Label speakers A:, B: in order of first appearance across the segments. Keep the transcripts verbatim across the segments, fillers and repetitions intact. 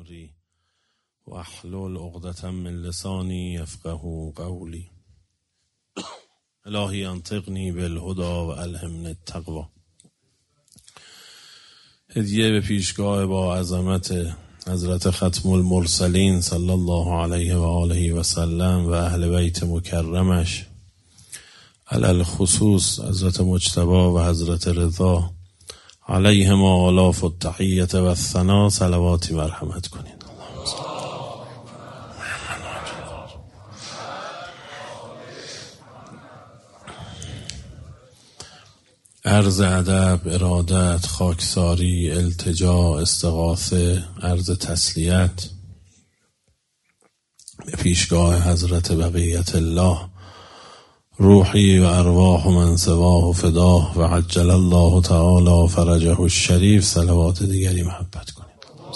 A: امری واحلل عقدة من لسانی یفقهوا قولی. الهی انطقنی بالهدی و الهمنی التقوی. هدیه به پیشگاه با عظمت حضرت ختم المرسلین صلی الله علیه و آله و سلم و اهل بیت مکرمش، علل خصوص حضرت مجتبی و حضرت رضا علیهم آلاف التحیت و الثنا، صلواتی مرحمت کنید. عرض ادب، ارادت، خاکساری، التجا، استغاثه، عرض تسلیت به پیشگاه حضرت بقیت الله، روحی و ارواح من سواه و فداه و عجل الله تعالی فرجه الشریف. صلوات دیگری محبت کنید.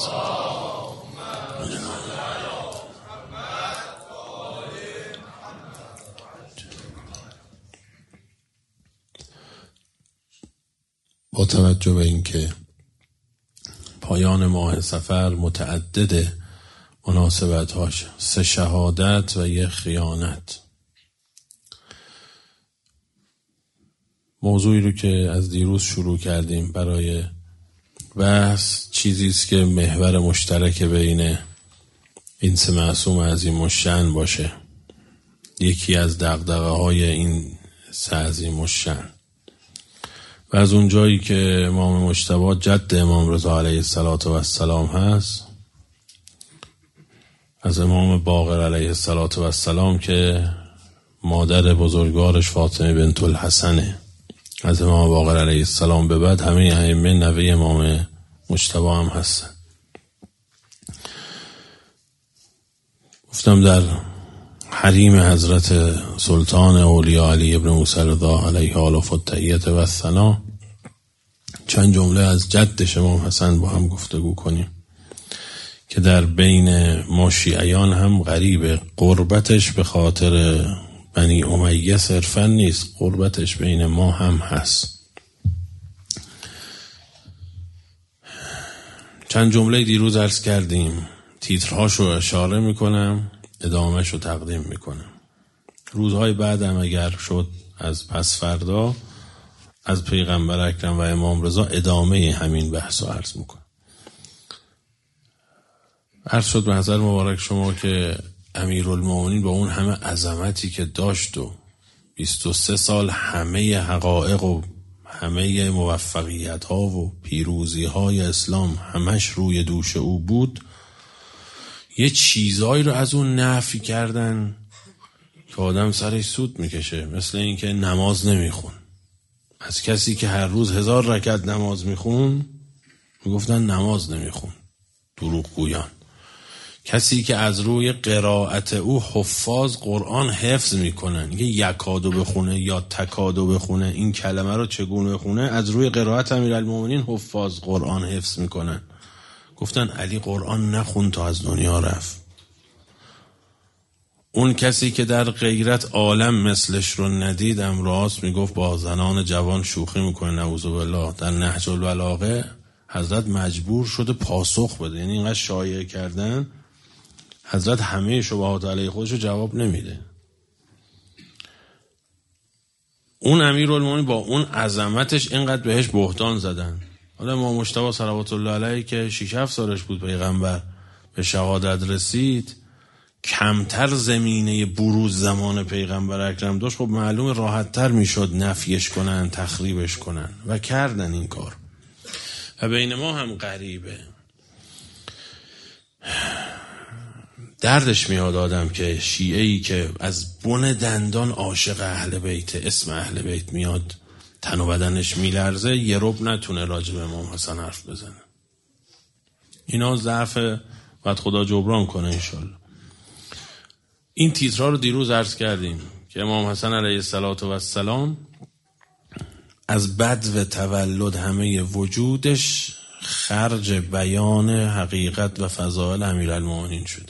A: با توجه به اینکه پایان ماه سفر متعدد مناسبت‌هاش، سه شهادت و یک خیانت، موضوعی رو که از دیروز شروع کردیم برای بحث، چیزی است که محور مشترک بین این سه معصوم عظیم الشأن باشه، یکی از دغدغه‌های این سه عظیم الشأن. و از اون جایی که امام مجتبی جد امام رضا علیه السلام هست، از امام باقر علیه السلام که مادر بزرگوارش فاطمه بنت الحسنه، از امام باقر علیه السلام به بعد همه ائمه نوه امام مجتبی هم هستن. گفتم در حریم حضرت سلطان اولیاء علی ابن موسی رضا علیه آلاف التحیت و الثنا چند جمله از جدش امام حسن با هم گفتگو کنیم که در بین ما شیعیان هم غریبه. قربتش به خاطر بنی امیه صرفا نیست، قربتش بین ما هم هست. چند جمله دیروز عرض کردیم، تیترهاشو اشاره میکنم، ادامهشو تقدیم میکنم. روزهای بعدم اگر شد از پس فردا از پیغمبر اکرم و امام رضا ادامه همین بحثو عرض میکنم. عرض شد به حضرت مبارک شما که امیرالمومنین با اون همه عظمتی که داشت و بیست و سه سال همه حقایق و همه موفقیت ها و پیروزی های اسلام همش روی دوش او بود، یه چیزایی رو از اون نفی کردن که آدم سرش سود میکشه. مثل این که نماز نمیخون. از کسی که هر روز هزار رکعت نماز میخون میگفتن نماز نمیخون، دروغ گویان. کسی که از روی قرائت او حفاظ قرآن حفظ میکنن، یه یکادو بخونه یا تکادو بخونه، این کلمه رو چگونه بخونه، از روی قرائت امیرالمومنین حفاظ قرآن حفظ میکنن. گفتن علی قرآن نخون تا از دنیا رفت. اون کسی که در غیرت عالم مثلش رو ندید امراض میگفت با زنان جوان شوخی میکنه، نعوذ بالله. در نهج البلاغه حضرت مجبور شده پاسخ بده، یعنی اینقدر شایعه کردن حضرت همه شبهات علیه خودش رو جواب نمیده. اون امیرالمومنین با اون عظمتش اینقدر بهش بهتان زدن. حالا امام مجتبی صلوات الله علیه که شش هفت سالش بود پیغمبر به شهادت رسید، کمتر زمینه بروز زمان پیغمبر اکرم داشت، خب معلوم راحت تر میشد نفیش کنن، تخریبش کنن و کردن این کار. و بین ما هم غریبه، دردش میاد آدم که شیعه‌ای که از بن دندان عاشق اهل بیت، اسم اهل بیت میاد، تن و بدنش میلرزه، یه رب نتونه راجب امام حسن حرف بزنه. اینا ضعف، باید خدا جبران کنه انشالله. این تیترها رو دیروز عرض کردیم که امام حسن علیه السلام از بدو تولد همه وجودش خرج بیان حقیقت و فضائل امیرالمومنین شد.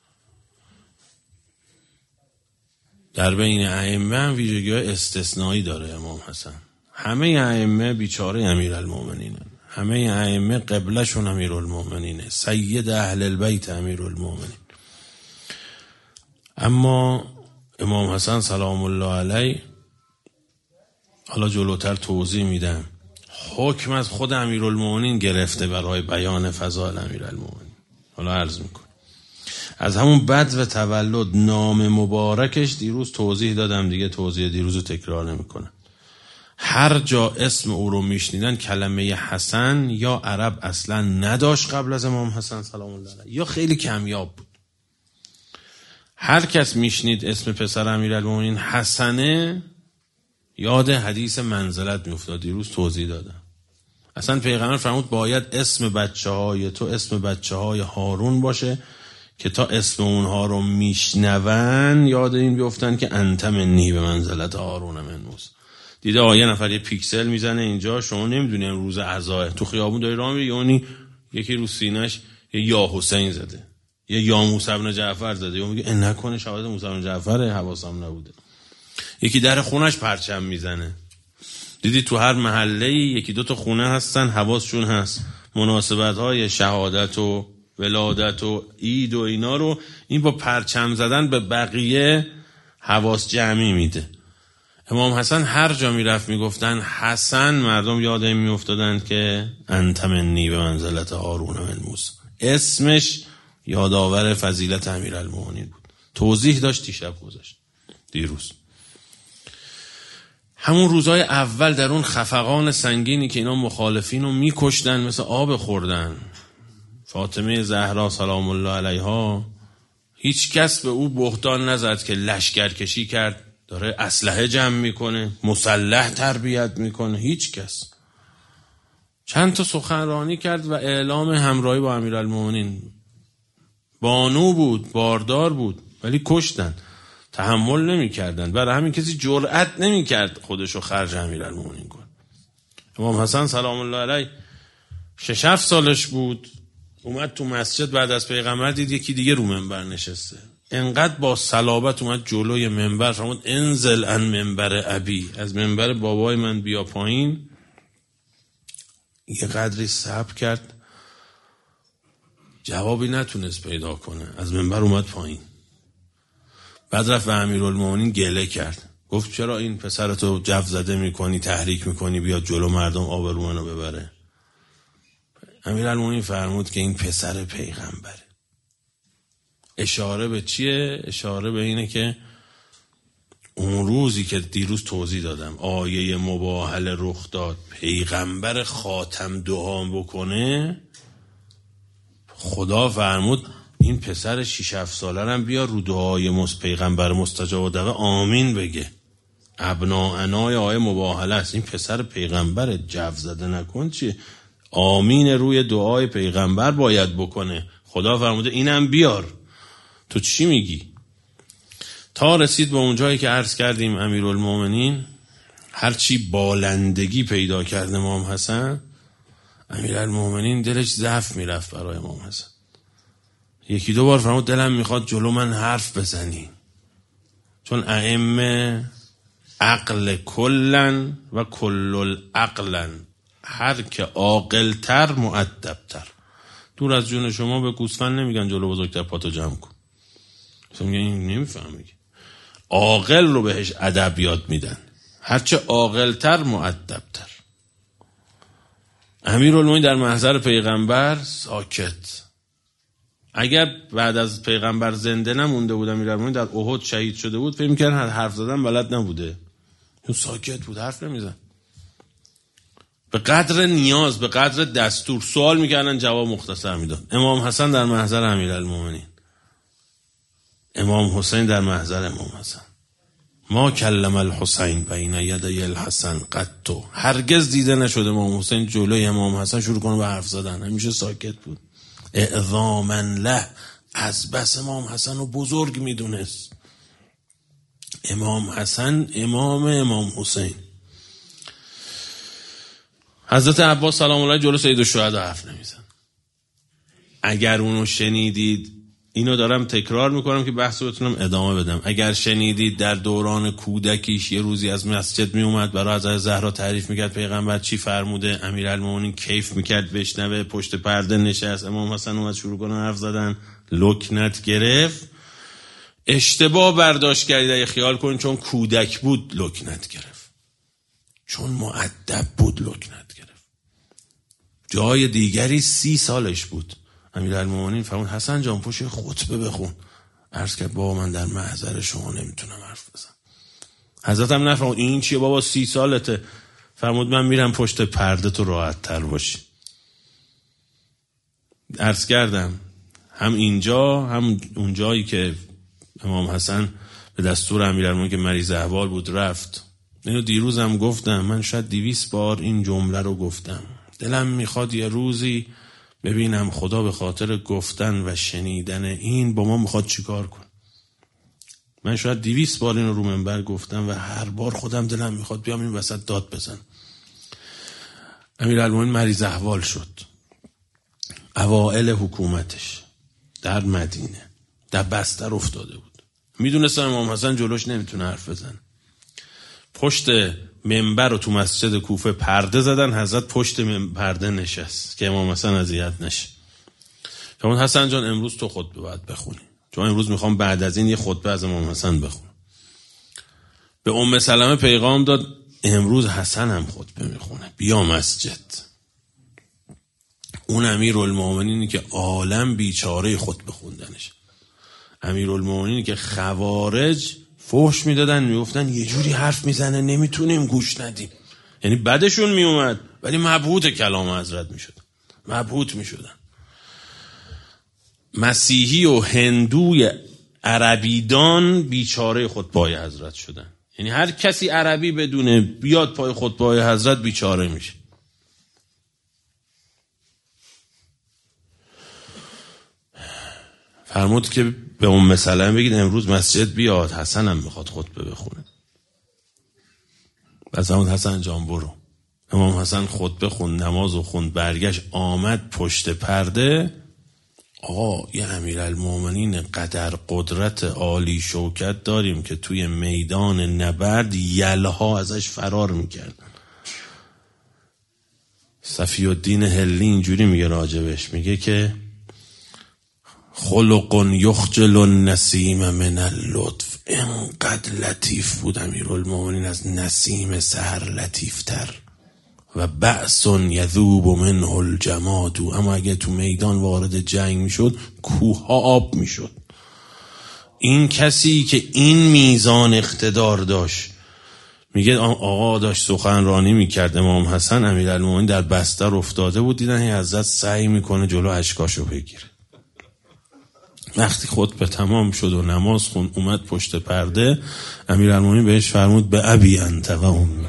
A: در بین ائمه هم ویژگی‌های استثنایی داره امام حسن. همه ائمه بیچاره امیرالمومنینن، همه ائمه قبلشون امیرالمومنینه، سید اهل البیت امیرالمومنین. اما امام حسن سلام الله علیه، حالا جلوتر توضیح میدم، حکم از خود امیرالمومنین گرفته برای بیان فضائل امیرالمومنین. حالا عرض میکنم از همون بدو تولد نام مبارکش دیروز توضیح دادم دیگه، توضیح دیروز رو تکرار نمیکنم. هر جا اسم او رو میشنیدن کلمه حسن یا عرب اصلا نداشت قبل از امام حسن سلام الله علیه یا خیلی کمیاب بود. هر کس میشنید اسم پسر امیرالمومنین حسنه یاد حدیث منزلت میافتاد، دیروز توضیح دادم. اصلا پیغمبر فرمود باید اسم بچه های تو اسم بچه های هارون باشه که تا اسم اونها رو میشنون یاد این بیفتن که انت منی به منزلت هارون من موسی. دیده آیه نفر یه پیکسل میزنه اینجا، شما نمیدونی روز عزا تو خیابون داری راه میری یعنی یکی رو سینه‌اش یه یا حسین زده، یه یا موسی بن جعفر زده، یا میگه ان نکنه شهادت موسی بن جعفر حواسم نبوده. یکی در خونش پرچم میزنه، دیدی تو هر محله یکی دو تا خونه هستن حواسشون هست مناسبت‌های شهادت و ولادت و عید و اینا رو این با پرچم زدن به بقیه حواس جمعی میده. امام حسن هر جا میرفت میگفتن حسن، مردم یاد این میافتادن که انت منی به منزلت هارون من موسی. اسمش یادآور فضیلت امیرالمومنین بود. توضیح داشت دیشب گذاشت دیروز. همون روزای اول در اون خفقان سنگینی که اینا مخالفین رو میکشتن مثل آب خوردن، فاطمه زهرا سلام الله علیها هیچ کس به او بهتان نزد که لشکر کشی کرد داره اسلحه جمع میکنه مسلح تربیت میکنه، هیچ کس. چند تا سخنرانی کرد و اعلام همراهی با امیرالمومنین. بانو بود، باردار بود، ولی کشتن، تحمل نمی کردن. برای همین کسی جرأت نمی کرد خودشو خرج امیرالمومنین کنه. امام حسن سلام الله علیه شش هفت سالش بود، اومد تو مسجد بعد از پیغمبر دید یکی دیگه رو منبر نشسته، انقدر با صلابت اومد جلوی منبر فرمود انزل عن منبر ابی، از منبر بابای من بیا پایین. یه قدری صبر کرد، جوابی نتونست پیدا کنه، از منبر اومد پایین. بعد رفت به امیرالمومنین گله کرد، گفت چرا این پسرتو جو زده میکنی تحریک میکنی بیاد جلو مردم آبرو منو ببره. امیرالمومنین فرمود که این پسر پیغمبره. اشاره به چیه؟ اشاره به اینه که اون روزی که دیروز توضیح دادم آیه مباهله رخ داد، پیغمبر خاتم دعا بکنه، خدا فرمود این پسر شش هفت ساله هم بیا رو دعای مس پیغمبر مستجاب دعا آمین بگه. ابناءنا آیه مباهله است، این پسر پیغمبر جو زده نکن چیه؟ آمین روی دعای پیغمبر باید بکنه. خدا فرموده اینم بیار، تو چی میگی؟ تا رسید به اونجایی که عرض کردیم امیرالمومنین هرچی بالندگی پیدا کرد امام حسن، امیرالمومنین دلش ضعف میرفت برای امام حسن. یکی دو بار فرمود دلم میخواد جلو من حرف بزنی، چون ائمه عقل کلن و کل العقلن، هر که عاقل‌تر مؤدب‌تر. دور از جون شما به گوسفند نمیگن جلو بزرگتر پاتو جمع کن، مثلا میگن این نمیفهمه، عاقل رو بهش ادب یاد میدن، هرچه عاقل‌تر مؤدب‌تر. امیرالمومنین در محضر پیغمبر ساکت. اگر بعد از پیغمبر زنده نمونده بود امیرالمومنین در احد شهید شده بود، فکر می‌کردن حرف زدن بلد نبوده، اون ساکت بود، حرف نمیزن. به قدر نیاز، به قدر دستور سوال میکردن جواب مختصر میداد. امام حسن در محضر امیرالمومنین، امام حسین در محضر امام حسن. ما کلم الحسین بین یدی الحسن قطو، هرگز دیده نشده امام حسین جلوی امام حسن شروع کنه به حرف زدن، همیشه ساکت بود. اعظاما له، از بس امام حسن رو بزرگ میدونست. امام حسن امام امام حسین. حضرت عباس سلام الله جلو سید الشهدا حرف نمیزن. اگر اونو شنیدید اینو دارم تکرار میکنم که بحث رو بتونم ادامه بدم. اگر شنیدید در دوران کودکیش یه روزی از مسجد میومد برای حضرت زهرا تعریف میکرد پیغمبر چی فرموده، امیرالمومنین کیف میکرد بشنوه، پشت پرده نشست، امام حسن اومد شروع کنه حرف زدن، لکنت گرفت، اشتباه برداشت کردید. اگه خیال کنید چون کودک بود لکنت گرفت، چون مؤدب بود لکنت گرفت. جای دیگری سی سالش بود، امیرالمومنین فرمود حسن جان پشت خطبه بخون. عرض کرد بابا من در محضر شما نمیتونم حرف بزنم. حضرت هم نفرمود این چیه بابا سی سالته، فرمود من میرم پشت پرده تو راحت تر باشی. عرض کردم هم اینجا هم اونجایی که امام حسن به دستور امیرالمومنین که مریض احوال بود رفت، اینو دیروز هم گفتم، من شاید دویست بار این جمله رو گفتم، دلم میخواد یه روزی ببینم خدا به خاطر گفتن و شنیدن این با ما میخواد چیکار کنه. من شاید دویست بار این رو منبر گفتم و هر بار خودم دلم میخواد بیام این وسط داد بزن. امیرالمومنین مریض احوال شد، اوائل حکومتش در مدینه در بستر افتاده بود، میدونستم امام حسن جلوش نمیتونه حرف بزنه. پشت منبر رو تو مسجد کوفه پرده زدن، حضرت پشت پرده نشست که امام حسن اذیت نشه. فرمود حسن جان امروز تو خطبه باید بخونی، چون امروز میخوام بعد از این یه خطبه از امام حسن بخونم. به ام سلمه پیغام داد امروز حسن هم خطبه میخونه، بیا مسجد. اون امیرالمومنینی که عالم بیچاره خطبه خوندنش، امیرالمومنینی که خوارج فحش میدادن میگفتن یه جوری حرف میزنه نمیتونیم گوش ندیم، یعنی بعدشون میومد ولی مبهوت کلام حضرت میشد، مبهوت میشدن. مسیحی و هندوی عربیدان بیچاره خطبه حضرت شدن، یعنی هر کسی عربی بدونه بیاد پای خطبه حضرت بیچاره میشه. فرمود که به ام سلمه بگید امروز مسجد بیاد، حسن هم میخواد خطبه بخونه. پس همون حسن جان برو. امام حسن خطبه خوند، نماز و خوند، برگشت آمد پشت پرده. آقا یه امیرالمومنین قدر قدرت عالی شوکت داریم که توی میدان نبرد یلها ازش فرار میکردن. صفی الدین هلی اینجوری میگه راجبش، میگه که خلق یخجل النسیم من اللطف، اینقدر لطیف بود امیرالمومنین از نسیم سحر لطیفتر. و بأس یذوب منه الجماد، اما اگه تو میدان وارد جنگ میشد کوه ها آب میشد. این کسی که این میزان اقتدار داشت، میگه آقا داشت سخنرانی میکرد امام حسن، امیرالمومنین در بستر افتاده بود، دیدن حضرت سعی میکنه جلو اشکاشو بگیره. وقتی خطبه تمام شد و نماز خون اومد پشت پرده، امیرالمومنین بهش فرمود به ابی انت و امی،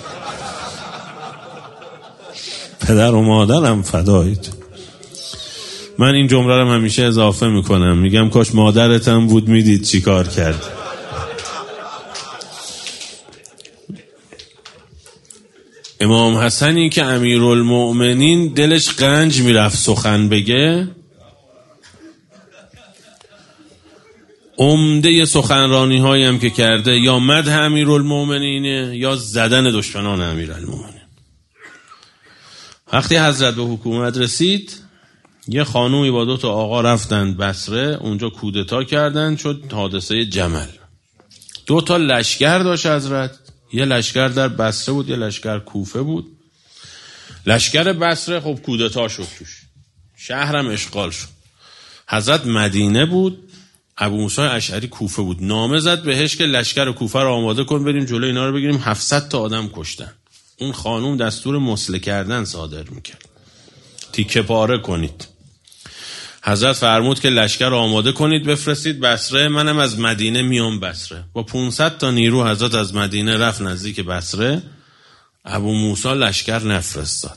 A: پدر و مادرم فدایت. من این جمله رو همیشه اضافه میکنم، میگم کاش مادرتم بود میدید چی کار کرد. امام حسنی که امیرالمؤمنین دلش قنج میرفت سخن بگه، عمده سخنرانی هایی هم که کرده یا مدح امیرالمؤمنینه یا زدن دشمنان امیرالمؤمنین. وقتی حضرت به حکومت رسید، یه خانومی با دو تا آقا رفتن بصره، اونجا کودتا کردن، شد حادثه جمل. دو تا لشکر داشت حضرت، یه لشکر در بصره بود، یه لشکر کوفه بود. لشکر بصره خب کودتا شد توش، شهرم اشغال شد. حضرت مدینه بود، ابو موسی اشعری کوفه بود. نامه زد بهش که لشکر کوفه رو آماده کن بریم جلوی اینا رو بگیریم، هفتصد تا آدم کشتن. اون خانوم دستور مسله کردن صادر میکرد، تیکه پاره کنید. حضرت فرمود که لشکر رو آماده کنید بفرستید بصره، منم از مدینه میام بصره. با پانصد تا نیرو حضرت از مدینه رفت نزدیک بصره. ابو موسی لشکر نفرستاد.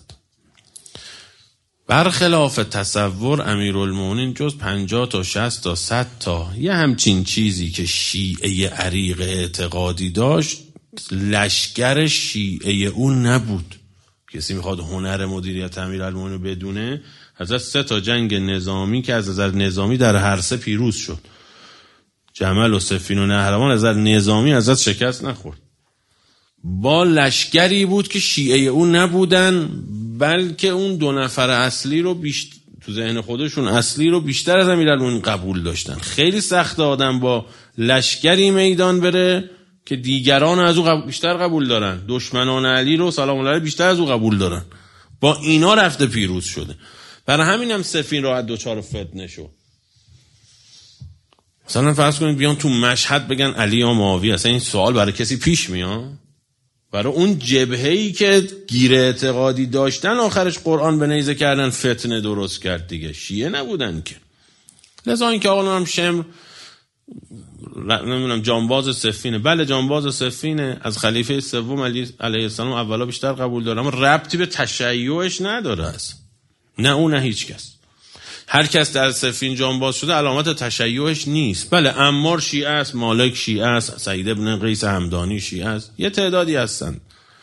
A: برخلاف تصور امیرالمومنین جز پنجاه تا شصت تا صد تا یه همچین چیزی که شیعه عریق اعتقادی داشت، لشکر شیعه اون نبود. کسی میخواد هنر مدیریت امیرالمومنین بدونه، حضرت سه تا جنگ نظامی که از نظر نظامی در هر سه پیروز شد. جمل و صفین و نهروان از نظر نظامی حضرت شکست نخورد. با لشکری بود که شیعه اون نبودن، بلکه اون دو نفر اصلی رو بیشتر تو ذهن خودشون اصلی رو بیشتر از امیرالمومنین قبول داشتن. خیلی سخت آدم با لشکری میدان بره که دیگران از او قبول بیشتر قبول دارن، دشمنان علی رو سلام الله علیه بیشتر از او قبول دارن. با اینا رفته پیروز شده. برای همین هم سفین راحت دوچار فتنه شد. مثلا فرض کنید بیان تو مشهد بگن علی یا معاویه، اصلا این سوال برای کسی پیش میاد؟ برای اون جبهه‌ای که گیر اعتقادی داشتن آخرش قرآن به نیزه کردن فتنه درست کرد دیگه، شیعه نبودن که. لذا این که آقا هم شمر نمیدونم جانباز سفینه، بله جانباز سفینه، از خلیفه سوم علی علیه السلام اولا بیشتر قبول داره، اما ربطی به تشیعش نداره اصلا. نه اون نه هیچ کس. هر کس در سفین جانباز شده علامت تشیعش نیست. بله عمار شیعه است، مالک شیعه است، سعید ابن قیس همدانی شیعه است، یه تعدادی هستند.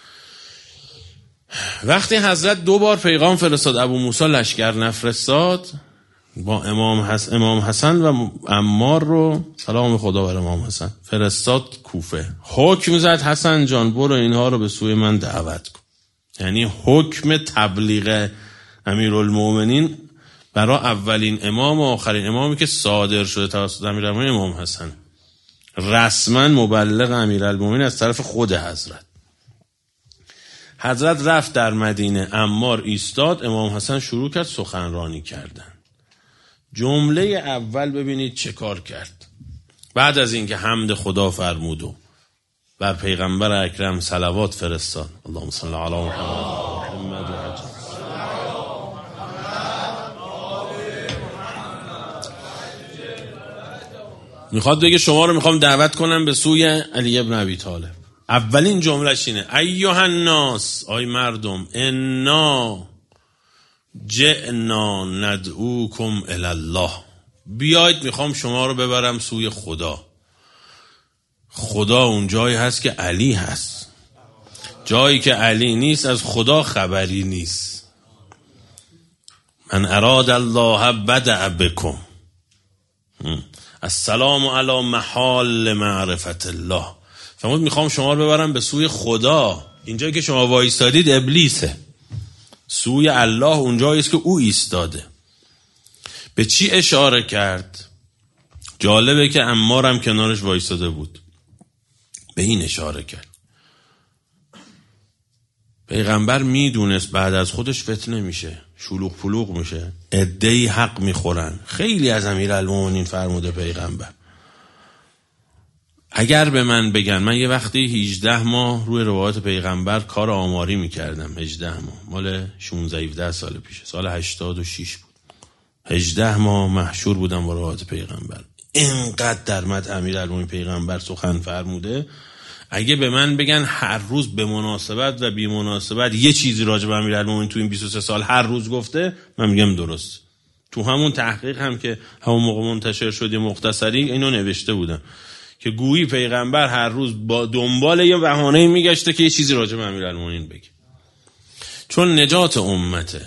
A: وقتی حضرت دو بار پیغام فرستاد ابو موسی لشکر نفرستاد، با امام حسن امام حسن و عمار رو سلام خدا بر امام حسن فرستاد کوفه. حکم زد حسن جان برو اینها رو به سوی من دعوت کن. یعنی حکم تبلیغ امیرالمومنین برای اولین امام و آخرین امامی که صادر شده توسط امیرالمومنین امام حسن، رسما مبلغ امیرالمومنین از طرف خود حضرت. حضرت رفت در مدینه، عمار ایستاد، امام حسن شروع کرد سخنرانی کردن. جمله اول ببینید چه کار کرد. بعد از اینکه حمد خدا فرمود و بر پیغمبر اکرم صلوات فرستاد، اللهم صل علی محمد و عجل. میخواد بگه شما رو میخوام دعوت کنم به سوی علی ابن ابی طالب. اولین جملهش اینه ایها الناس، آی مردم، انا جئنا ندعوکم الی الله، بیایید میخوام شما رو ببرم سوی خدا. خدا اون جایی هست که علی هست. جایی که علی نیست از خدا خبری نیست. من اراد الله بدأ بکم، السلام علی محال معرفت الله. فرمود میخوام شما رو ببرم به سوی خدا. اینجایی که شما وایستادید ابلیسه، سوی الله اونجایی است که او ایستاده. به چی اشاره کرد؟ جالبه که عمار هم کنارش وایستاده بود. به این اشاره کرد پیغمبر میدونست بعد از خودش فتنه میشه، شلوغ پلوغ میشه، عده‌ای حق میخورن. خیلی از امیرالمومنین فرموده پیغمبر اگر به من بگن، من یه وقتی هجده ماه روی روایات پیغمبر کار آماری میکردم، هجده ماه، مال شانزده هفده سال پیشه، سال هشتاد و شش بود. هجده ماه محشور بودم با روایات پیغمبر. اینقدر در مدح امیرالمومنین پیغمبر سخن فرموده. اگه به من بگن هر روز به مناسبت و بی مناسبت یه چیزی راجع به امیرالمومنین تو این بیست و سه سال هر روز گفته، من میگم درست. تو همون تحقیق هم که همون موقع منتشر شد مختصری اینو نوشته بودن که گویی پیغمبر هر روز با دنبال یه بهانه‌ای میگشته که یه چیزی راجع به امیرالمومنین بگه، چون نجات امته.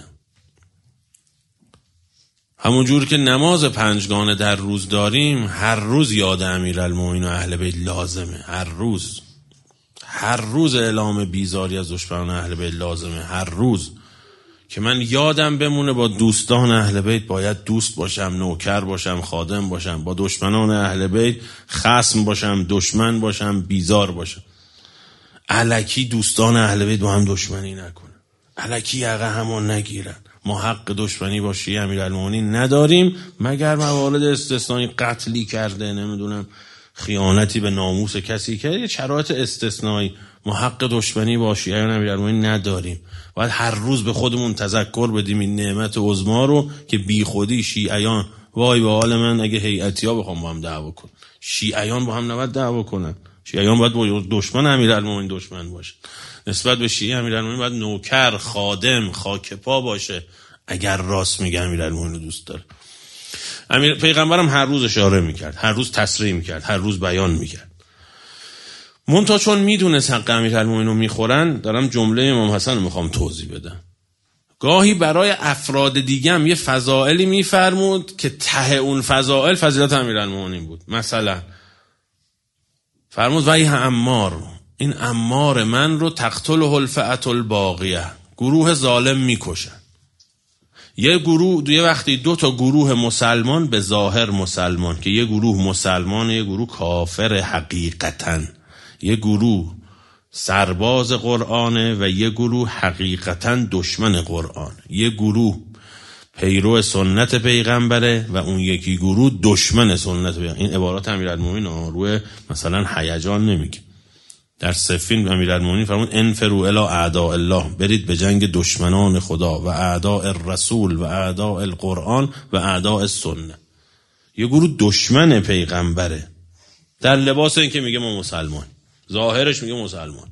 A: همون جور که نماز پنجگانه در روز داریم، هر روز یاد امیرالمومنین و اهل بیت لازمه. هر روز هر روز اعلام بیزاری از دشمنان اهل بیت لازمه. هر روز که من یادم بمونه با دوستان اهل بیت باید دوست باشم، نوکر باشم، خادم باشم. با دشمنان اهل بیت خصم باشم، دشمن باشم، بیزار باشم. الکی دوستان اهل بیت با هم دشمنی نکنن، الکی یقه همون نگیرن. ما حق دشمنی با شیعه امیرالمومنین نداریم مگر موارد استثنایی، قتلی کرده، نمیدونم خیانتی به ناموس کسی کرده، یه شرایط استثنایی. ما حق دشمنی با شیعه امیرالمومنین نداریم. باید هر روز به خودمون تذکر بدیم این نعمت عظما رو که بی خودی شیعیان، وای به حال من اگه هیئتیا بخوام با هم دعوا کنن. شیعیان با هم نباید دعوا کنن. شیعیان باید با دشمن امیرالمومنین دشمن باشه. نسبت به شیعه امیرالمومنین باید نوکر، خادم، خاکپا باشه اگر راست میگه امیرالمومنین رو دوست داره. امیر پیغمبرم هر روز اشاره میکرد، هر روز تصریح میکرد، هر روز بیان میکرد. منتها چون میدونست حق امیرالمومنین رو میخورن، دارم جمله امام حسن رو میخوام توضیح بدم. گاهی برای افراد دیگه هم یه فضائلی میفرمود که ته اون فضائل فضیلت امیرالمومنین بود. مثلا فرمود ویح عمار، این عمار من رو تقتله الفئة الباغیه، گروه ظالم میکشن. یه گروه یه وقتی دو تا گروه مسلمان، به ظاهر مسلمان، که یه گروه مسلمان یه گروه کافر حقیقتاً، یه گروه سرباز قرآنه و یه گروه حقیقتاً دشمن قرآن، یه گروه پیرو سنت پیغمبره و اون یکی گروه دشمن سنت پیغمبر. این عبارات امیرالمومنین روی مثلا هیجان نمیگه. در صفین امیرالمومنین فرمود انفروا الی اعداء الله، برید به جنگ دشمنان خدا و اعداء الرسول و اعداء القرآن و اعداء السنه. یه گروه دشمن پیغمبره در لباس این که میگه ما مسلمان، ظاهرش میگه مسلمان.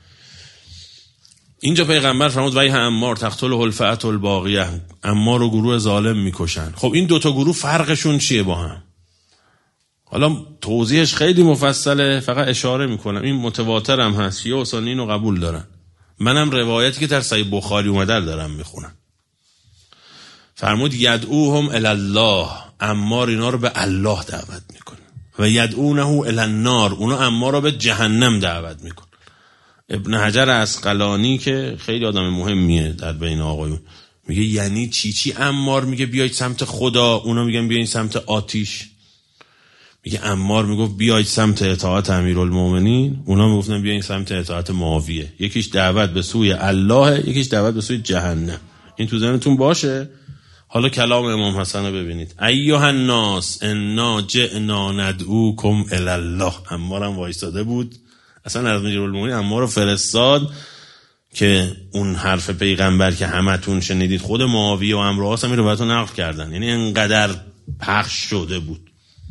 A: اینجا پیغمبر فرمود ویح عمار تقتله الفئة الباغیه، عمار و گروه ظالم میکشن. خب این دوتا گروه فرقشون چیه با هم؟ حالا توضیحش خیلی مفصله، فقط اشاره میکنم. این متواتر هم هست، شیعه و سنی اینو قبول دارن. منم روایتی که در صحیح بخاری اومده دارم میخونم. فرمود یدعوهم الی الله، عمار اینا رو به الله دعوت میکنه، و یدعونه الی النار، اونا عمار رو به جهنم دعوت میکنه. ابن حجر عسقلانی که خیلی آدم مهمیه در بین آقایون میگه یعنی چی چی عمار میگه بیاید سمت خدا، اونا میگن بیاید سمت آتیش. میگه عمار میگفت بیاید سمت اطاعت امیرالمومنین، اونا میگفتن بیاید سمت اطاعت معاویه. یکیش دعوت به سوی الله، یکیش دعوت به سوی جهنم. این تو ذهنتون باشه. حالا کلام امام حسن رو ببینید. ایها الناس انا جئنا ندعوکم الی الله. عمار هم وایساده بود، اصلا از امیرالمومنین عمار رو فرستاد که اون حرف پیغمبر که همتون شنیدید، خود معاویه و امرواس هم این رو براتون نقل کردن، یعنی انقدر پخش شده بود.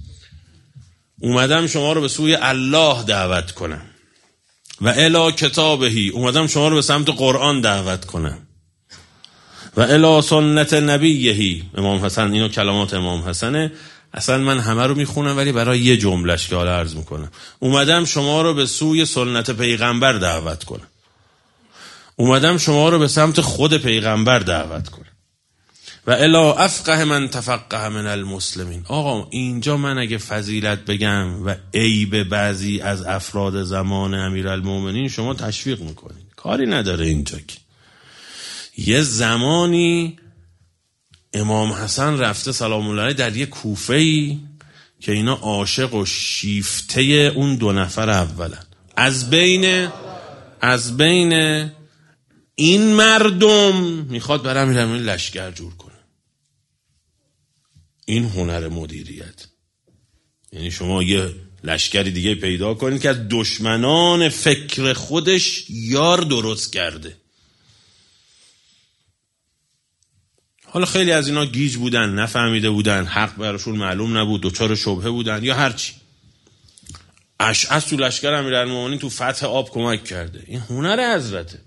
A: اومدم شما رو به سوی الله دعوت کنم و الی کتابهی، اومدم شما رو به سمت قرآن دعوت کنم و الی سنت نبیهی. امام حسن، اینو کلمات امام حسنه، اصلا من همه رو میخونم ولی برای یه جملهش که حالا عرض میکنم. اومدم شما رو به سوی سنت پیغمبر دعوت کنم، اومدم شما رو به سمت خود پیغمبر دعوت کنم و الی افقه من تفقه من المسلمین. آقا اینجا من اگه فضیلت بگم و عیب بعضی از افراد زمان امیرالمومنین شما تشویق میکنید، کاری نداره اینجا که یه زمانی امام حسن رفته سلام الله علیه در یه کوفه‌ای که اینا عاشق و شیفته اون دو نفر اولن، از بین از بین این مردم میخواد برای امیرالمومنین لشکر جور کنه. این هنر مدیریت، یعنی شما یه لشکری دیگه پیدا کنید که از دشمنان فکر خودش یار درست کرده. حالا خیلی از اینا گیج بودن، نفهمیده بودن، حق براشون معلوم نبود، دوچار شبهه بودن یا هرچی. اشعث تو لشکر امیرالمومنین تو فتح آب کمک کرده. این هنر حضرته،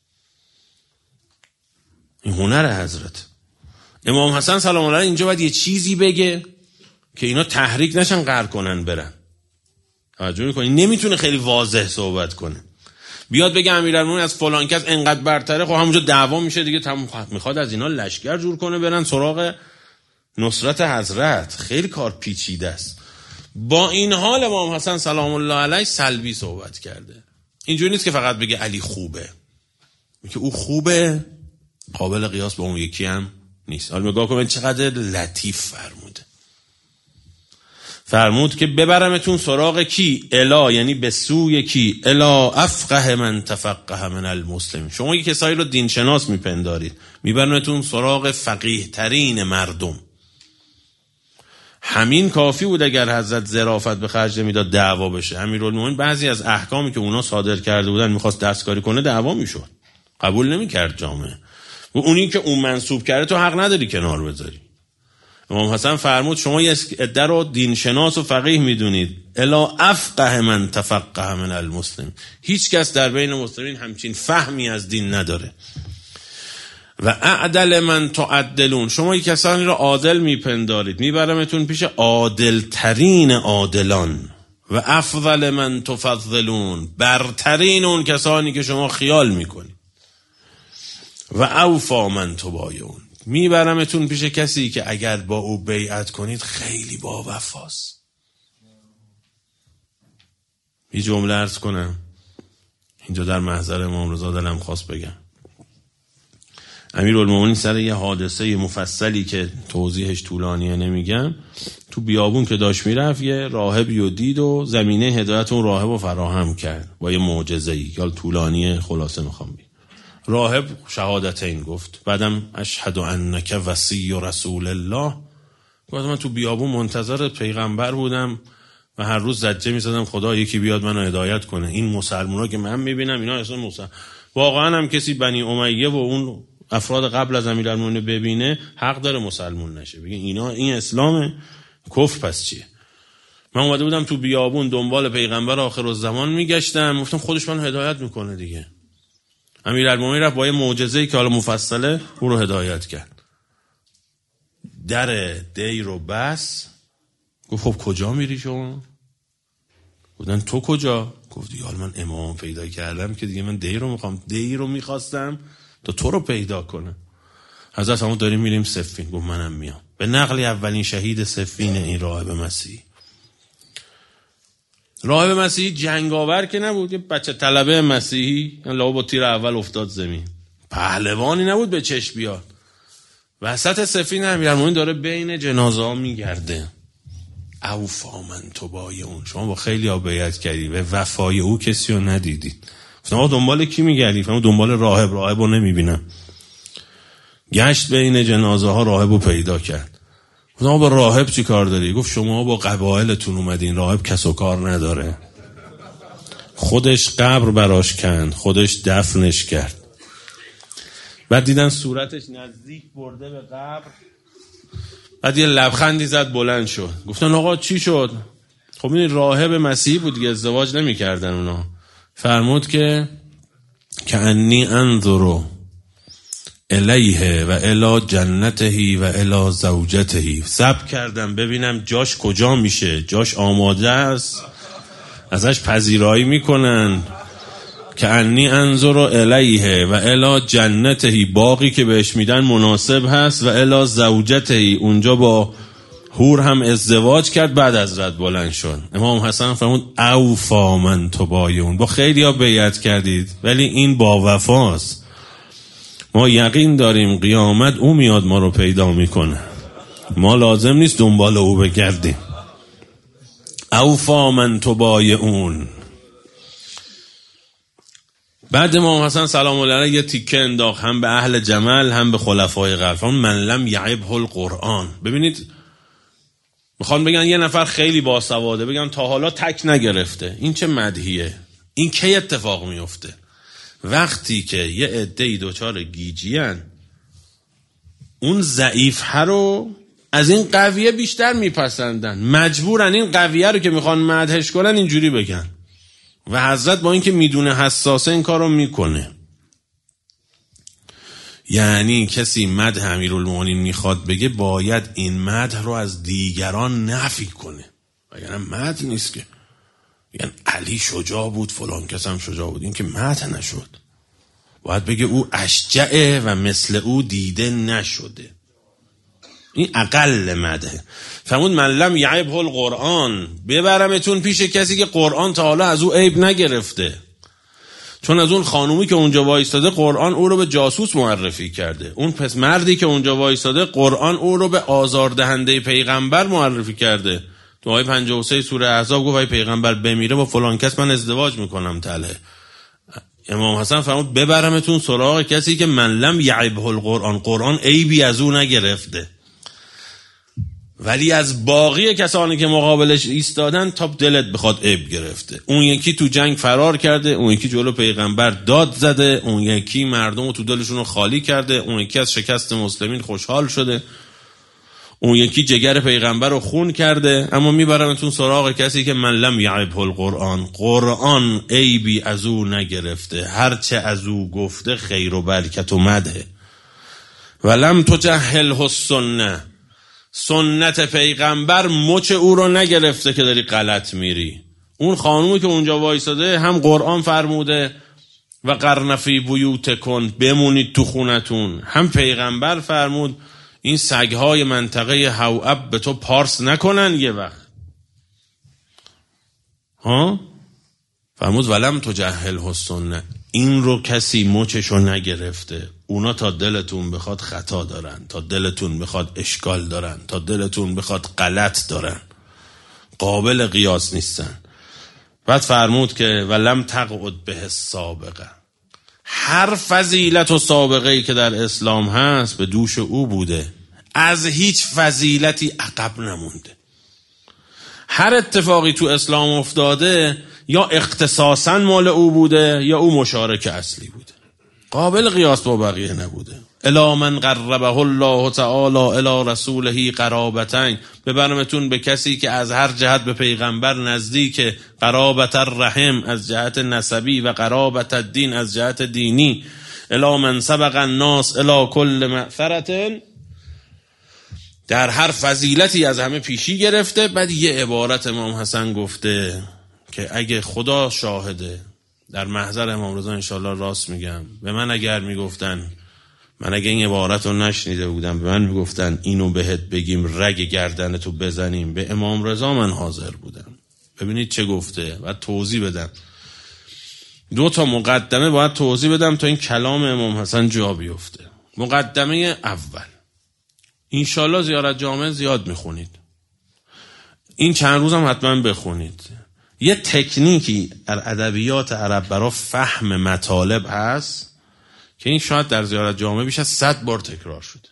A: این هنر حضرت. امام حسن سلام الله علیه اینجا باید یه چیزی بگه که اینا تحریک نشن، قهر کنن برن. توجه میکنین؟ نمیتونه خیلی واضح صحبت کنه، بیاد بگه امیرالمومنین از فلان کس انقدر برتره، خب همونجا دعوا میشه دیگه، تموم. میخواد از اینا لشکر جور کنه برن سراغ نصرت حضرت. خیلی کار پیچیده است. با این حال امام حسن سلام الله علیه سلبی صحبت کرده. اینجوری نیست که فقط بگه علی خوبه، که او خوبه قابل قیاس با اون یکی هم نیست. حالا نگاه کنید چقدر لطیف فرموده. فرمود که ببرمتون سراغ کی؟ الا، یعنی به سوی کی؟ الا افقه من تفقه من المسلمین. شما یک کسایی رو دین شناس میپندارید، میبرمتون سراغ فقیه ترین مردم. همین کافی بود اگر حضرت ظرافت به خرج میداد دعوا بشه. امیرالمومنین بعضی از احکامی که اونا صادر کرده بودن میخواست دستکاری کنه، دعوا میشد، قبول نمیکرد جامعه. و اونی که اون منسوب کرده تو حق نداری کنار بذاری. امام حسن فرمود شما یه عده رو دین شناس و فقیه میدونید، الا افقه من تفقه من المسلم. هیچ کس در بین مسلمین همچین فهمی از دین نداره. و اعدل من تعدلون، شما یک کسانی رو عادل میپندارید، میبرمتون پیش عادل ترین عادلان. و افضل من تفضلون، برترین اون کسانی که شما خیال میکنید. و اوفا من تبایعون، میبرمتون پیش کسی که اگر با او بیعت کنید خیلی با وفاست. یه جمله عرض کنم اینجا در محضر امام رضا دلم خواست بگم. امیرالمومنین سر یه حادثه مفصلی که توضیحش طولانیه نمیگم، تو بیابون که داشت میرفت یه راهبی و دید و زمینه هدایت اون راهب رو فراهم کرد با یه معجزه‌ای. یا طولانیه، خلاصه میخوام بگم. راهب شهادتین گفت، بعدم اشهد انک وصی رسول الله. گفت من تو بیابون منتظر پیغمبر بودم و هر روز زجه میزدم خدا یکی بیاد منو هدایت کنه. این مسلمونا که من میبینم اینا اصلا مسلمان، واقعا هم کسی بنی امیه و اون افراد قبل از امیرالمومنین ببینه حق داره مسلمون نشه، بگه اینا این اسلامه، کفر پس چیه؟ من اومده بودم تو بیابون دنبال پیغمبر آخر الزمان میگشتم، گفتم خودش منو هدایت میکنه دیگه. امیرالمومنین رفت با یه معجزه‌ای که حالا مفصله او رو هدایت کرد. در دیر و بس. گفت خب کجا میری شما؟ گفتن تو کجا؟ گفت دیگه حالا من امام پیدا کردم که دیگه من دیر رو میخوام، دیر رو میخواستم تا تو رو پیدا کنم. حضرت همون داریم میریم صفین. گفت منم میام. به نقلی اولین شهید صفین این راهب مسیحی. راهب مسیحی جنگاور که نبود، یه بچه طلبه مسیحی، لاو با تیر اول افتاد زمین. پهلوانی نبود به چشم بیاد. وسط صفین امیرالمومنین داره بین جنازه ها میگرده. اوفا من تبایعون، شما با خیلی ها بیعت کردی و وفای او کسی رو ندیدید. شما دنبال کی میگردی؟ فهمون دنبال راهب، راهب رو نمیبینم. گشت بین جنازه ها راهب رو پیدا کرد. شما با راهب چی کار داری؟ گفت شما با قبایلتون اومدین، راهب کس و کار نداره. خودش قبر براش کند، خودش دفنش کرد. بعد دیدن صورتش نزدیک برده به قبر، بعد یه لبخندی زد بلند شد. گفتن آقا چی شد؟ خب این راهب مسیحی بود دیگه، ازدواج نمی کردن اونا. فرمود که کأنی انظر الیه و الی جنته و الی زوجته. صبر کردم ببینم جاش کجا میشه، جاش آماده است، ازش پذیرایی میکنن. کأنی انظر الیه و الی جنته، باقی که بهش میدن مناسب هست، و الی زوجته، اونجا با حور هم ازدواج کرد. بعد از رد بلند شد. امام حسن فرمود اوفا من تبایعون، با خیلی ها بیعت کردید ولی این با وفاست. ما یقین داریم قیامت او میاد ما رو پیدا میکنه، ما لازم نیست دنبال او بگردیم. اوفا من تبایعون. بعد امام حسن سلام الله علیه یه تیکه انداخت هم به اهل جمل هم به خلفای قبل. من لم یعبه القرآن. ببینید میخوان بگن یه نفر خیلی باسواده، بگن تا حالا تک نگرفته. این چه مدحیه؟ این کی اتفاق میفته؟ وقتی که یه عده‌ای دوچار گیجیان، اون ضعیف ها رو از این قویه بیشتر میپسندن، مجبورن این قویه رو که میخوان مدحش کنن اینجوری بگن. و حضرت با اینکه میدونه حساسه این کارو میکنه. یعنی کسی مدح امیرالمومنین میخواد بگه باید این مدح رو از دیگران نفی کنه، وگرنه مدح نیست که. یعنی علی شجاع بود، فلان کس هم شجاع بود، این که مدح نشد. باید بگه او اشجعه و مثل او دیده نشده. این اقل مدح. فرمود من لم یعبه القرآن، ببرمتون پیش کسی که قرآن تا حالا از او عیب نگرفته. چون از اون خانومی که اونجا وایستاده قرآن او رو به جاسوس معرفی کرده، اون پس مردی که اونجا وایستاده قرآن او رو به آزاردهنده پیغمبر معرفی کرده. تو آیه پنجاه و سه سوره احزاب گفت ای پیغمبر بمیره با فلان کس من ازدواج میکنم طلعه. امام حسن فرمود ببرمتون سراغ کسی که من لم یعبه القرآن، قرآن عیبی از او نگرفته، ولی از باقی کسانی که مقابلش ایستادن تا دلت بخواد عیب گرفته. اون یکی تو جنگ فرار کرده، اون یکی جلو پیغمبر داد زده، اون یکی مردم رو تو دلشون رو خالی کرده، اون یکی از شکست مسلمین خوشحال شده، اون یکی جگر پیغمبر رو خون کرده. اما میبرمتون سراغ کسی که من لم یعبه القرآن، قرآن عیبی از او نگرفته، هرچه از او گفته خیر و برکت و مدح. ولم تجهله السنه، سنت پیغمبر مچ او رو نگرفته که داری غلط میری. اون خانومی که اونجا وایساده هم قرآن فرموده و قرن فی بیوتکن، بمونید تو خونتون. هم پیغمبر فرمود این سگهای منطقه حواب به تو پارس نکنن یه وقت. ها فرمود ولم تجهل السنه، این رو کسی مچشو نگرفته. اونا تا دلتون بخواد خطا دارن، تا دلتون بخواد اشکال دارن، تا دلتون بخواد غلط دارن، قابل قیاس نیستن. بعد فرمود که ولم تقعد به السابقه، هر فضیلت و سابقه ای که در اسلام هست به دوش او بوده، از هیچ فضیلتی عقب نمونده. هر اتفاقی تو اسلام افتاده یا اختصاصا مال او بوده یا او مشارک اصلی بوده، قابل قیاس با بقیه نبوده. الا من قربه الله تعالی الی رسوله قرابتین، ببرمتون به کسی که از هر جهت به پیغمبر نزدیک، قرابت الرحم از جهت نسبی و قرابت الدین از جهت دینی. الا من سبق الناس الی کل مغفرة، در هر فضیلتی از همه پیشی گرفته. بعد یه عبارت امام حسن گفته که اگه خدا شاهده، در محضر امام رضا انشالله راست میگم، به من اگر میگفتن، من اگه این عبارت رو نشنیده بودم، به من میگفتن اینو بهت بگیم رگ گردنتو بزنیم، به امام رضا من حاضر بودم. ببینید چه گفته، باید توضیح بدم. دو تا مقدمه باید توضیح بدم تا این کلام امام حسن جا بیفته. مقدمه اول، انشالله زیارت جامع زیاد میخونید، این چند روزم حتما بخونید. یه تکنیکی در ادبیات عرب برای فهم مطالب هست که این شاید در زیارت جامع بیش از صد بار تکرار شده.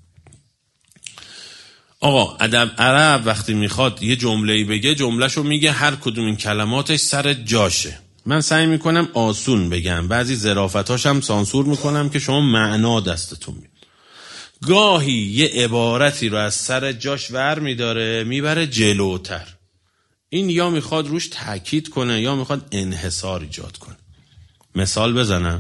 A: آقا ادب عرب وقتی میخواد یه جمله‌ای بگه، جمله‌شو میگه هر کدوم این کلماتش سر جاشه. من سعی میکنم آسون بگم، بعضی ظرافتاش هم سانسور میکنم که شما معنا دستتون میاد. گاهی یه عبارتی رو از سر جاش ور میداره میبره جلوتر. این یا میخواد روش تاکید کنه یا میخواد انحصار ایجاد کنه. مثال بزنم،